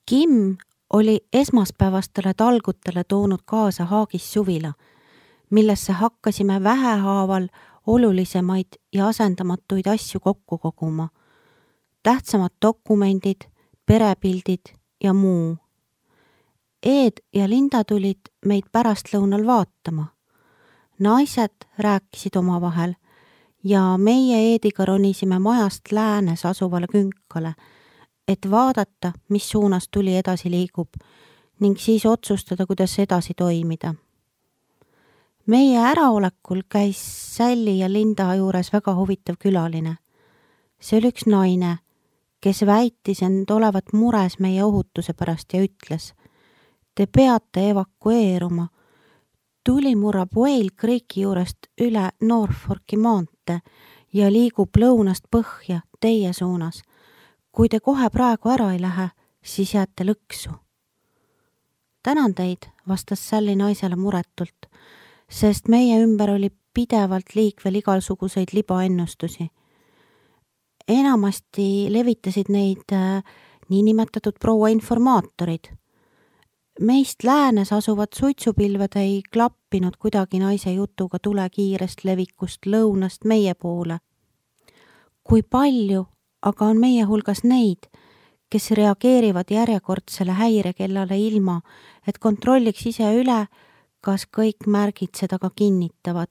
Kim oli esmaspäevastele talgutele toonud kaasa Haagis suvila, millesse hakkasime vähehaaval olulisemaid ja asendamatuid asju kokku koguma. Tähtsamad dokumendid, perepildid ja muu. Eed ja Linda tulid meid pärastlõunal vaatama. Naised rääkisid omavahel ja meie Eediga ronisime majast läänes asuvale künkale, et vaadata, mis suunas tuli edasi liigub ning siis otsustada, kuidas edasi toimida. Meie äraolekul käis Sally ja Linda juures väga huvitav külaline. See oli üks naine, kes väitis end olevat mures meie ohutuse pärast ja ütles: "Te peate evakueeruma. Tuli murrab Whale Creeki juurest üle Norfolki maantee ja liigub lõunast põhja teie suunas. Kui te kohe praegu ära ei lähe, siis jääte lõksu." "Tänan teid," vastas Sally naisele muretult, sest meie ümber oli pidevalt liikvel igasuguseid libaennustusi. Enamasti levitasid neid niinimetatud proua informaatorid. Meist läänes asuvad suitsupilved ei klappinud kuidagi naise jutuga tule kiirest levikust lõunast meie poole. Kui palju aga on meie hulgas neid, kes reageerivad järjekordsele häirekellale ilma, et kontrolliks ise üle, kas kõik märgid seda ka kinnitavad.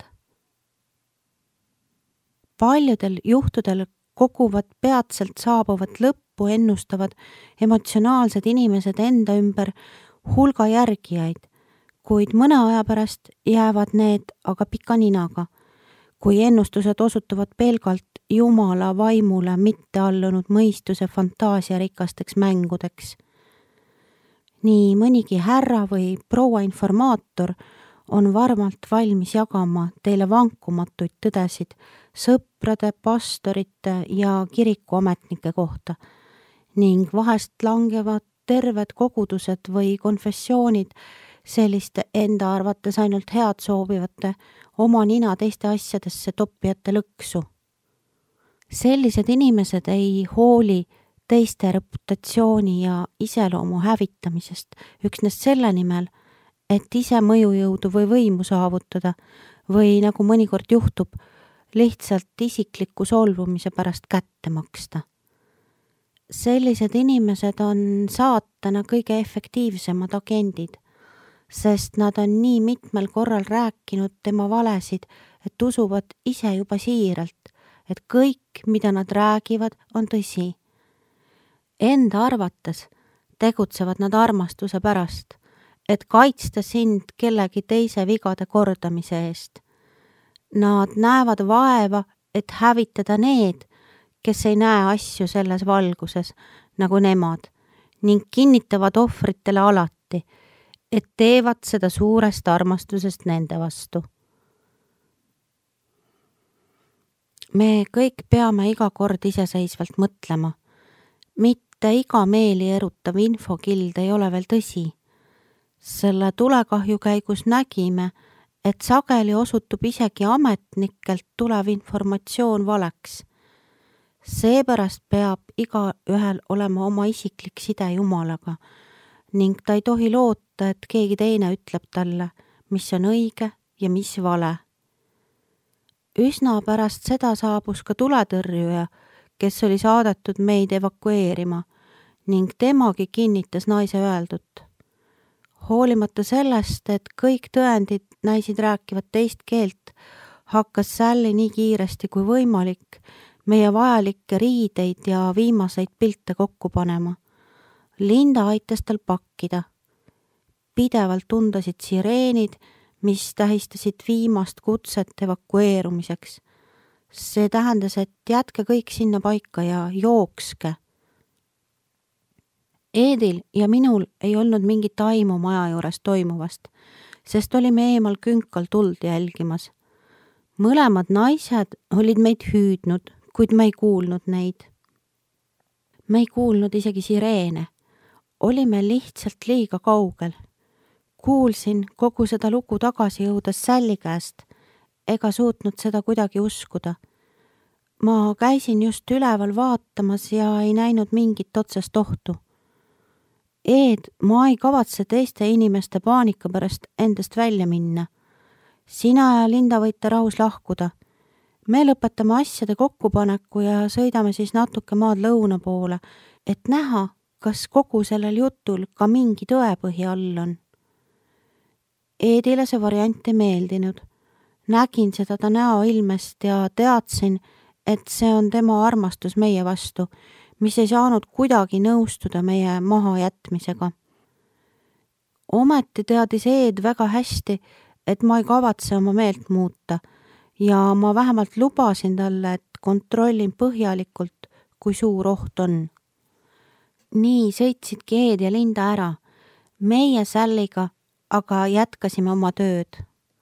Paljudel juhtudel koguvad peatselt saabuvat lõppu ennustavad emotsionaalsed inimesed enda ümber hulga järgijaid, kuid mõne aja pärast jäävad need aga pika ninaga, kui ennustused osutuvad pelgalt Jumala vaimule mitte allunud mõistuse fantaasiarikasteks mängudeks. Nii mõnigi härra või proua informaator on varmalt valmis jagama teile vankumatuid tõdesid sõprade, pastorite ja kirikuametnike kohta ning vahest langevad terved kogudused või konfessioonid selliste enda arvates ainult head soovivate oma nina teiste asjadesse toppijate lõksu. Sellised inimesed ei hooli teiste reputatsiooni ja iseloomu hävitamisest üksnes selle nimel, et ise mõjujõudu või võimu saavutada või nagu mõnikord juhtub, lihtsalt isikliku solvumise pärast kätte maksta. Sellised inimesed on saatana kõige efektiivsemad agendid, sest nad on nii mitmel korral rääkinud tema valesid, et usuvad ise juba siiralt, et kõik, mida nad räägivad, on tõsi. Enda arvates tegutsevad nad armastuse pärast, et kaitsta sind kellegi teise vigade kordamise eest. Nad näevad vaeva, et hävitada need, kes ei näe asju selles valguses nagu nemad ning kinnitavad ohvritele alati, et teevad seda suurest armastusest nende vastu. Me kõik peame iga kord iseseisvalt mõtlema. Mitte iga meeli erutav infokild ei ole veel tõsi. Selle tulekahju käigus nägime, et sageli osutub isegi ametnikelt tulev informatsioon valeks. Seepärast peab igaühel olema oma isiklik side Jumalaga ning ta ei tohi loota, et keegi teine ütleb talle, mis on õige ja mis vale. Üsna pärast seda saabus ka tuletõrjuja, kes oli saadetud meid evakueerima ning temagi kinnitas naise öeldut. Hoolimata sellest, et kõik tõendid näisid rääkivad teist keelt, hakkas Sally nii kiiresti kui võimalik meie vajalikke riideid ja viimaseid pilte kokku panema. Linda aitas tal pakkida. Pidevalt tundasid sireenid, mis tähistasid viimast kutset evakueerumiseks. See tähendas, et jätke kõik sinna paika ja jookske. Eedil ja minul ei olnud mingit aimu maja juures toimuvast, sest olime eemal künkal tuld jälgimas. Mõlemad naised olid meid hüüdnud, kuid me ei kuulnud neid. Me ei kuulnud isegi sireene. Olime lihtsalt liiga kaugel. Kuulsin kogu seda lugu tagasi jõudes Sally käest, ega suutnud seda kuidagi uskuda. Ma käisin just üleval vaatamas ja ei näinud mingit otsest ohtu. Eed, ma ei kavatse teiste inimeste paanika pärast endast välja minna. Sina ja Linda võite rahus lahkuda. Me lõpetame asjade kokkupaneku ja sõidame siis natuke maad lõuna poole, et näha, kas kogu sellel jutul ka mingi tõepõhi all on. Eedile see variant ei meeldinud. Nägin seda ta näoilmest ja teadsin, et see on tema armastus meie vastu, mis ei saanud kuidagi nõustuda meie mahajätmisega. Ometi teadis Eed väga hästi, et ma ei kavatse oma meelt muuta ja ma vähemalt lubasin talle, et kontrollin põhjalikult, kui suur oht on. Nii sõitsidki Eed ja Linda ära. Meie Salliga aga jätkasime oma tööd.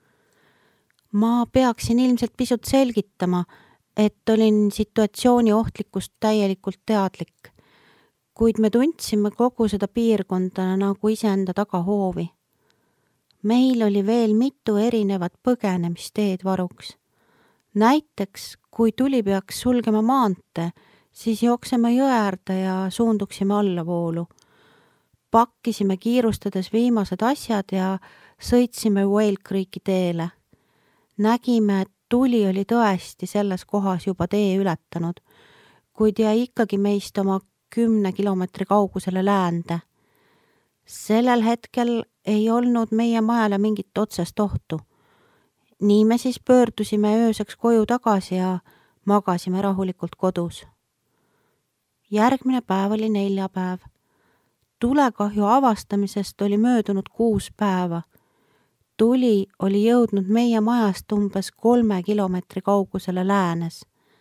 Ma peaksin ilmselt pisut selgitama, et olin situatsiooni ohtlikkust täielikult teadlik, kuid me tundsime kogu seda piirkonda nagu iseenda tagahoovi. Meil oli veel mitu erinevat põgenemisteed varuks. Näiteks, kui tuli peaks sulgema maantee, siis jookseme jõe äärde ja suunduksime allavoolu. Pakkisime kiirustades viimased asjad ja sõitsime Whale Creeki teele. Nägime, et tuli oli tõesti selles kohas juba tee ületanud, kuid jäi ikkagi meist oma 10 kilomeetri kaugusele läände. Sellel hetkel ei olnud meie majale mingit otsest ohtu. Nii me siis pöördusime ööseks koju tagasi ja magasime rahulikult kodus. Järgmine päev oli neljapäev. Tulekahju avastamisest oli möödunud 6 päeva. Tuli oli jõudnud meie majast umbes 3 kilomeetri kaugusele läänes.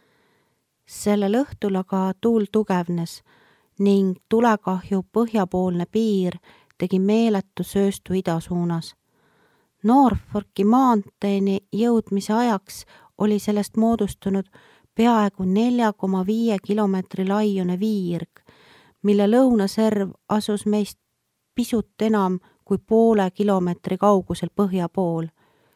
Sellel õhtul aga tuul tugevnes ning tulekahju põhjapoolne piir tegi meeletu sööstu idasuunas. Norfolki maanteeni jõudmise ajaks oli sellest moodustunud peaaegu 4,5 kilomeetri laiune viirg, mille lõunaserv asus meist pisut enam kui poole kilomeetri kaugusel põhja pool.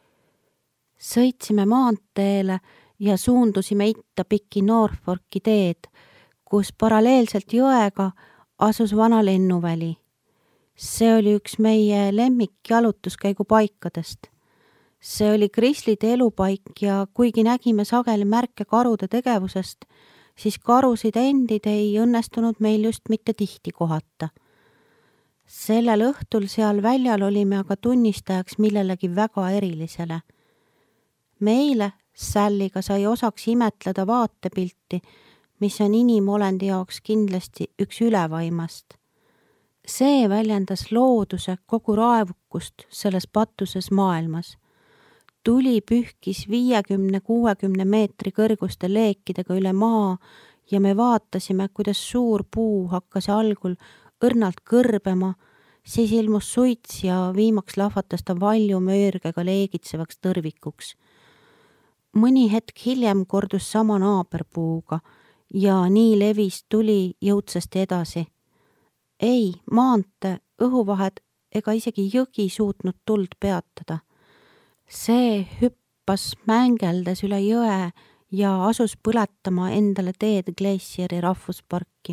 Sõitsime maanteele ja suundusime itta pikki Norfolki teed, kus paralleelselt jõega asus vana lennuväli. See oli üks meie lemmikjalutuskäigu paikadest. See oli krislide elupaik ja kuigi nägime sageli märke karude tegevusest, siis karusid endid ei õnnestunud meil just mitte tihti kohata. Sellel õhtul seal väljal olime aga tunnistajaks millelegi väga erilisele. Meile Salliga sai osaks imetleda vaatepilti, mis on inimolendi jaoks kindlasti üks ülevaimast. See väljendas looduse kogu raevukust selles patuses maailmas. Tuli pühkis 50-60 meetri kõrguste leekidega üle maa ja me vaatasime, kuidas suur puu hakkas algul õrnalt kõrbema, siis ilmus suits ja viimaks lahvatas ta valju möörgega leegitsevaks tõrvikuks. Mõni hetk hiljem kordus sama naaberpuuga ja nii levis tuli jõudsasti edasi. Ei, maantee, õhuvahed ega isegi jõgi suutnud tuld peatada. See hüppas mängeldes üle jõe ja asus põletama endale teed Glacieri rahvusparki.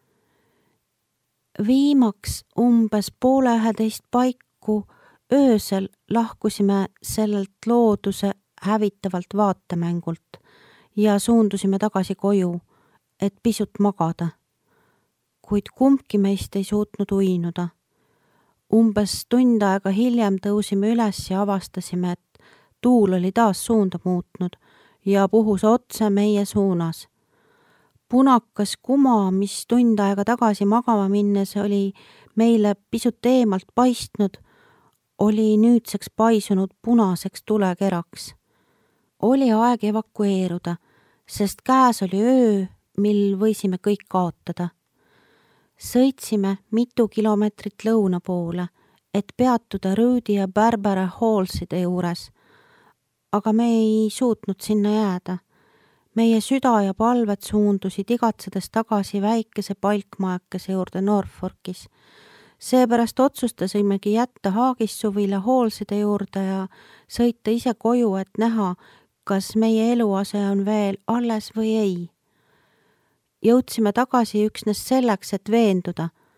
Viimaks umbes 10:30 paiku öösel lahkusime sellelt looduse hävitavalt vaatemängult ja suundusime tagasi koju, et pisut magada. Kuid kumbki meist ei suutnud uinuda. Umbes tund aega hiljem tõusime üles ja avastasime, et tuul oli taas suunda muutnud ja puhus otse meie suunas. Punakas kuma, mis tund aega tagasi magama minnes oli meile pisut eemalt paistnud, oli nüüdseks paisunud punaseks tulekeraks. Oli aeg evakueeruda, sest käes oli öö, mil võisime kõik kaotada. Sõitsime mitu kilomeetrit lõuna poole, et peatuda Rudy ja Barbara Hallside juures, aga me ei suutnud sinna jääda. Meie süda ja palved suundusid igatsedes tagasi väikese palkmajakese juurde Norfolkis. Seepärast otsustasimegi jätta Haagissuvile Hallside juurde ja sõita ise koju, et näha, kas meie eluase on veel alles või ei. Jõudsime tagasi üksnes selleks, et veenduda.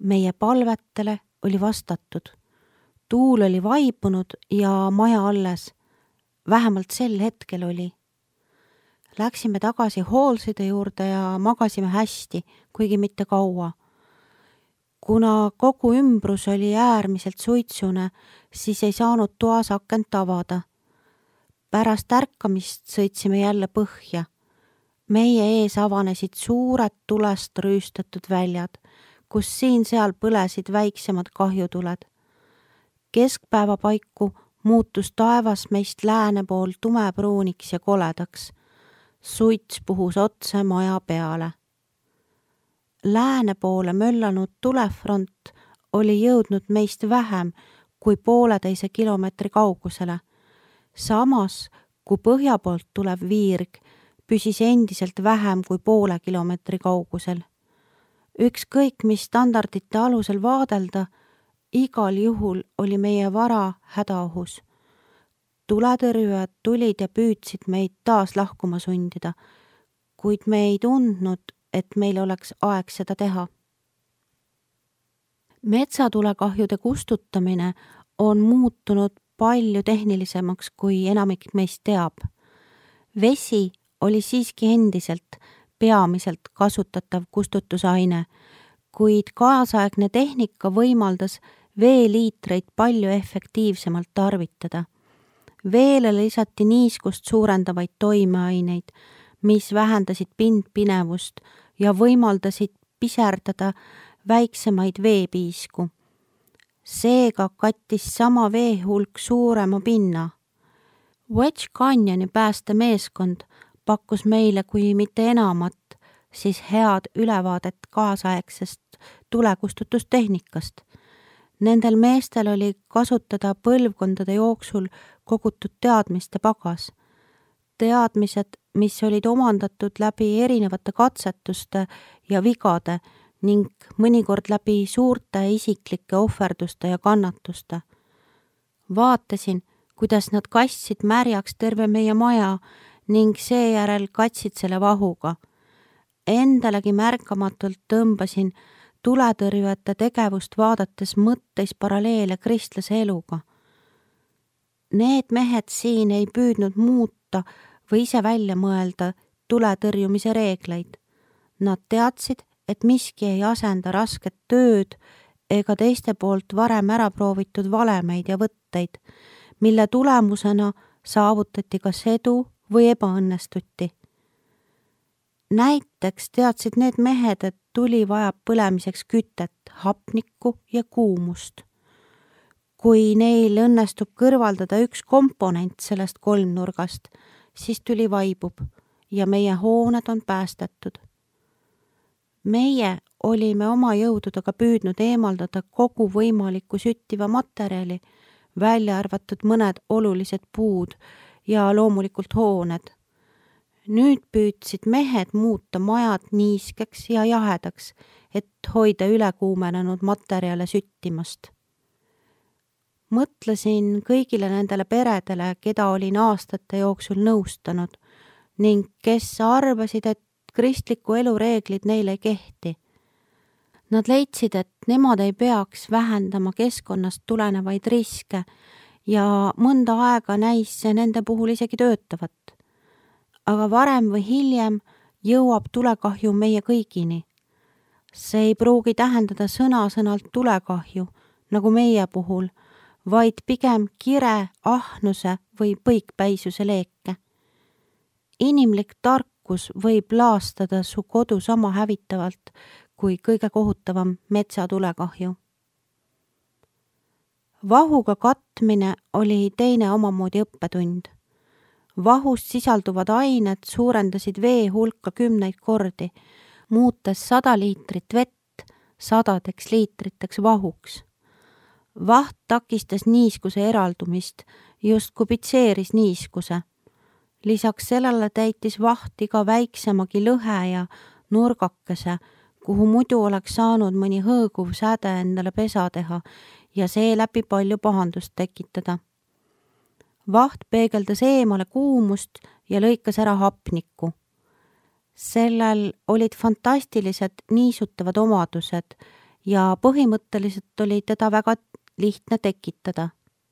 meie palvetele oli vastatud. Tuul oli vaibunud ja maja alles. Vähemalt sel hetkel oli. Läksime tagasi Hallside juurde ja magasime hästi, kuigi mitte kaua. Kuna kogu ümbrus oli äärmiselt suitsune, siis ei saanud toas akent avada. Pärast ärkamist sõitsime jälle põhja. Meie ees avanesid suured tulest rüüstatud väljad, kus siin-seal põlesid väiksemad kahjutuled. Keskpäeva paiku muutus taevas meist lääne pool tumepruuniks ja koledaks. Suits puhus otse maja peale. Lääne poole möllanud tulefront oli jõudnud meist vähem kui 1,5 kilomeetri kaugusele. Samas, kui põhja poolt tulev viirg püsis endiselt vähem kui 0,5 kilomeetri kaugusel. Ükskõik, mis standardite alusel vaadelda, igal juhul oli meie vara hädaohus. Tuletõrjujad tulid ja püüdsid meid taas lahkuma sundida, kuid me ei tundnud, et meil oleks aeg seda teha. Metsatulekahjude kustutamine on muutunud palju tehnilisemaks, kui enamik meist teab. Vesi oli siiski endiselt peamiselt kasutatav kustutusaine, kuid kaasaegne tehnika võimaldas veeliitreid palju efektiivsemalt tarvitada. Veele lisati niiskust suurendavaid toimeaineid, mis vähendasid pindpinevust ja võimaldasid piserdada väiksemaid veepiisku. Seega kattis sama veehulk suurema pinna. Wedge Canyoni päästemeeskond pakkus meile kui mitte enamat, siis head ülevaadet kaasaegsest tulekustustehnikast. Nendel meestel oli kasutada põlvkondade jooksul kogutud teadmiste pagas. Teadmised, mis olid omandatud läbi erinevate katsetuste ja vigade ning mõnikord läbi suurte isiklike ohverduste ja kannatuste. Vaatasin, kuidas nad kassid märjaks terve meie maja ning seejärel katsid selle vahuga. Endalegi märkamatult tõmbasin tuletõrjujate tegevust vaadates mõtteis paralleele kristlase eluga. Need mehed siin ei püüdnud muuta või ise välja mõelda tuletõrjumise reegleid. Nad teadsid, et miski ei asenda rasket tööd ega teiste poolt varem ära proovitud valemeid ja võtteid, mille tulemusena saavutati kas edu või ebaõnnestuti. Näiteks teadsid need mehed, et tuli vajab põlemiseks kütet, hapnikku ja kuumust. Kui neil õnnestub kõrvaldada üks komponent sellest kolmnurgast, siis tuli vaibub ja meie hooned on päästetud. Meie olime oma jõududega püüdnud eemaldada kogu võimaliku süttiva materjali, välja arvatud mõned olulised puud ja loomulikult hooned. Nüüd püüdsid mehed muuta majad niiskeks ja jahedaks, et hoida ülekuumenenud materjale süttimast. Mõtlesin kõigile nendele peredele, keda olin aastate jooksul nõustanud ning kes arvasid, et kristliku elu reeglid neile ei kehti. Nad leidsid, et nemad ei peaks vähendama keskkonnast tulenevaid riske ja mõnda aega näis see nende puhul isegi töötavat. Aga varem või hiljem jõuab tulekahju meie kõigini. See ei pruugi tähendada sõna-sõnalt tulekahju, nagu meie puhul, vaid pigem kire, ahnuse või põikpäisuse leeke. Inimlik tarkus võib laastada su kodu sama hävitavalt kui kõige kohutavam metsatulekahju. Vahuga katmine oli teine omamoodi õppetund. Vahust sisalduvad ained suurendasid vee hulka 10 kordi, muutes 100 liitrit vett 100 liitriteks vahuks. Vaht takistas niiskuse eraldumist, just kubitseeris niiskuse. Lisaks sellele täitis vaht iga väiksemagi lõhe ja nurgakese, kuhu muidu oleks saanud mõni hõõguv säde endale pesa teha ja seeläbi palju pahandust tekitada. Vaht peegeldas eemale kuumust ja lõikas ära hapnikku. Sellel olid fantastilised niisutavad omadused ja põhimõtteliselt oli teda väga lihtne tekitada.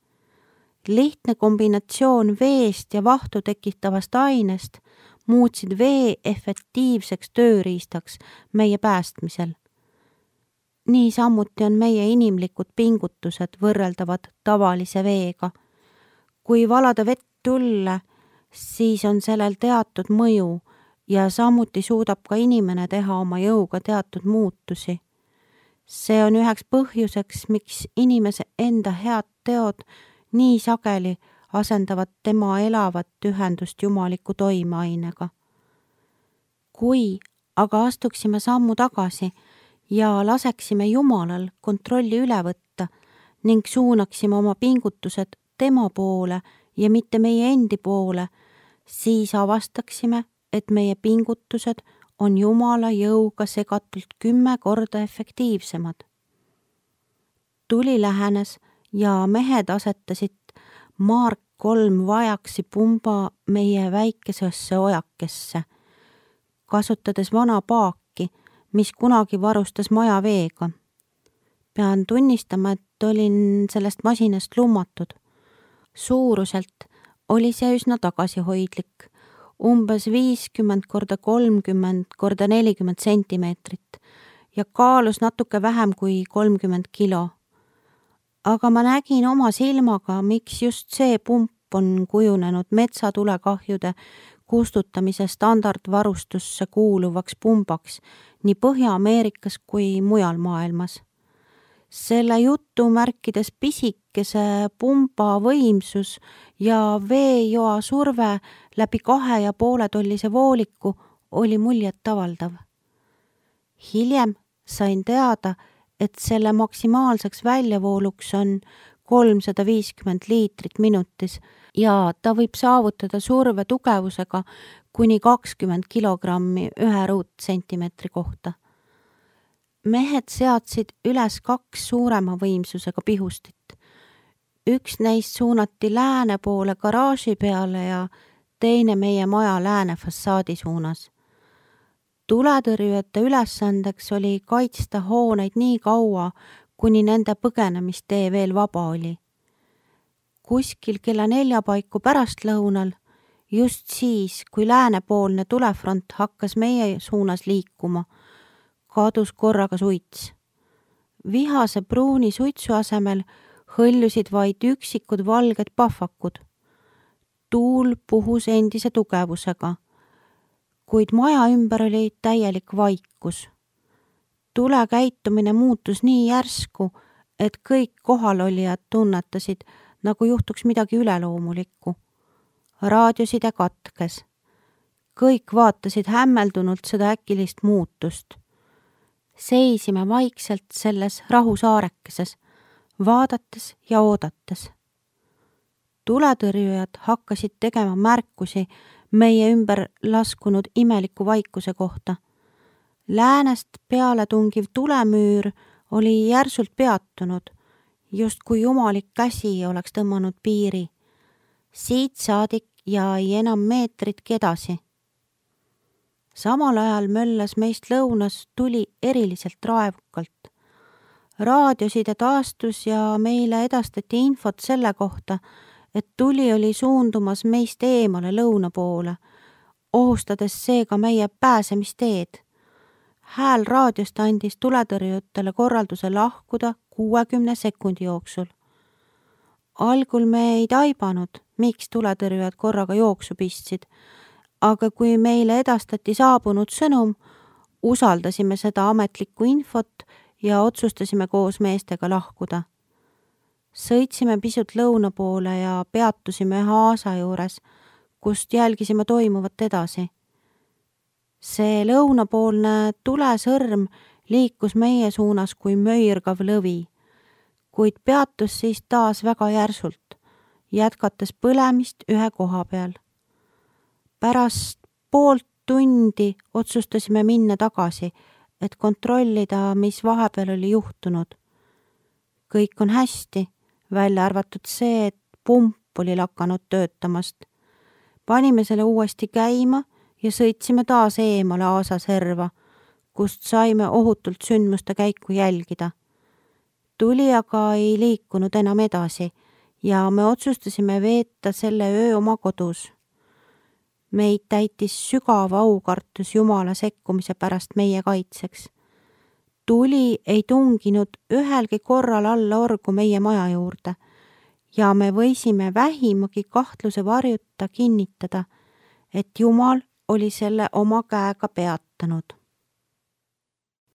Lihtne kombinatsioon veest ja vahtu tekitavast ainest muutsid vee efektiivseks tööriistaks meie päästmisel. Niisamuti on meie inimlikud pingutused võrreldavad tavalise veega. Kui valada vett tulle, siis on sellel teatud mõju ja samuti suudab ka inimene teha oma jõuga teatud muutusi. See on üheks põhjuseks, miks inimese enda head teod nii sageli asendavad tema elavat ühendust jumaliku toimeainega. Kui aga astuksime sammu tagasi ja laseksime Jumalal kontrolli üle võtta ning suunaksime oma pingutused tema poole ja mitte meie endi poole, siis avastaksime, et meie pingutused on Jumala jõuga segatult 10 korda efektiivsemad. Tuli lähenes ja mehed asetasid Mark 3 vajaksi pumba meie väikesesse ojakesse, kasutades vana paaki, mis kunagi varustas maja veega. Pean tunnistama, et olin sellest masinast lummatud. Suuruselt oli see üsna tagasihoidlik, umbes 50 korda 30 korda 40 sentimeetrit ja kaalus natuke vähem kui 30 kilo. Aga ma nägin oma silmaga, miks just see pump on kujunenud metsatulekahjude kustutamise standardvarustusse kuuluvaks pumbaks nii Põhja-Ameerikas kui mujal maailmas. Selle jutumärkides pisikese pumba võimsus ja veejoa surve läbi 2,5 tollise vooliku oli muljetavaldav. Hiljem sain teada, et selle maksimaalseks väljavooluks on 350 liitrit minutis ja ta võib saavutada surve tugevusega kuni 20 kilogrammi 1 ruutsentimeetri kohta. Mehed seadsid üles 2 suurema võimsusega pihustit. Üks neist suunati lääne poole garaaži peale ja teine meie maja lääne fassaadi suunas. Tuletõrjujate ülesandeks oli kaitsta hooneid nii kaua, kuni nende põgenemistee veel vaba oli. Kuskil kella 4 paiku pärastlõunal, just siis, kui läänepoolne tulefront hakkas meie suunas liikuma, kadus korraga suits. Vihase pruuni suitsu asemel hõljusid vaid üksikud valged pahvakud. Tuul puhus endise tugevusega, kuid maja ümber oli täielik vaikus. Tule käitumine muutus nii järsku, et kõik kohalolijad tunnetasid, nagu juhtuks midagi üleloomulikku. Raadioside katkes. Kõik vaatasid hämmeldunult seda äkilist muutust. Seisime vaikselt selles rahusaarekeses, vaadates ja oodates. Tuletõrjujad hakkasid tegema märkusi meie ümber laskunud imeliku vaikuse kohta. Läänest peale tungiv tulemüür oli järsult peatunud, just kui jumalik käsi oleks tõmmanud piiri. Siit saadik jäi enam meetritki edasi. Samal ajal möllas meist lõunas tuli eriliselt raevukalt. Raadioside taastus ja meile edastati infot selle kohta, et tuli oli suundumas meist eemale lõuna poole, ohustades seega meie pääsemisteed. Hääl raadiost andis tuletõrjujatele korralduse lahkuda 60 sekundi jooksul. Algul me ei taibanud, miks tuletõrjujad korraga jooksu pistsid, aga kui meile edastati saabunud sõnum, usaldasime seda ametlikku infot ja otsustasime koos meestega lahkuda. Sõitsime pisut lõuna poole ja peatusime ühe aasa juures, kust jälgisime toimuvat edasi. See lõunapoolne tulesõrm liikus meie suunas kui möirgav lõvi, kuid peatus siis taas väga järsult, jätkates põlemist ühe koha peal. Pärast poolt tundi otsustasime minna tagasi, et kontrollida, mis vahepeal oli juhtunud. Kõik on hästi, välja arvatud see, et pump oli lakanud töötamast. Panime selle uuesti käima ja sõitsime taas eemale aasaserva, kust saime ohutult sündmuste käiku jälgida. Tuli aga ei liikunud enam edasi ja me otsustasime veeta selle öö oma kodus. Meid täitis sügav aukartus Jumala sekkumise pärast meie kaitseks. Tuli ei tunginud ühelgi korral alla orgu meie maja juurde ja me võisime vähimagi kahtluse varjuta kinnitada, et Jumal oli selle oma käega peatanud.